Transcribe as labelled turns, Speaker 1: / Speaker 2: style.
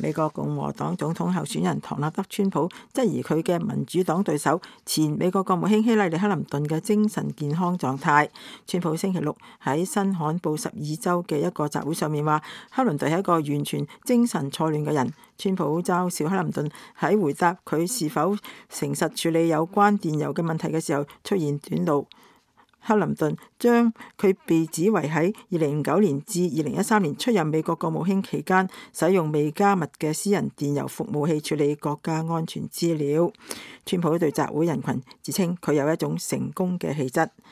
Speaker 1: 美國共和黨總統候選人唐納德·川普質疑佢嘅民主黨對手前美國國務卿希拉里·克林頓嘅精神健康狀態。川普星期六喺新罕布什爾州嘅一個集會上面話，克林頓係一個完全精神錯亂嘅人。川普嘲笑克林頓喺回答佢是否誠實處理有關電郵嘅問題嘅時候出現短路。克林頓將佢被指為喺2009年至2013年出任美國國務卿期間，使用未加密嘅私人電郵服務器處理國家安全資料。川普對集會人群自稱佢有一種成功嘅氣質。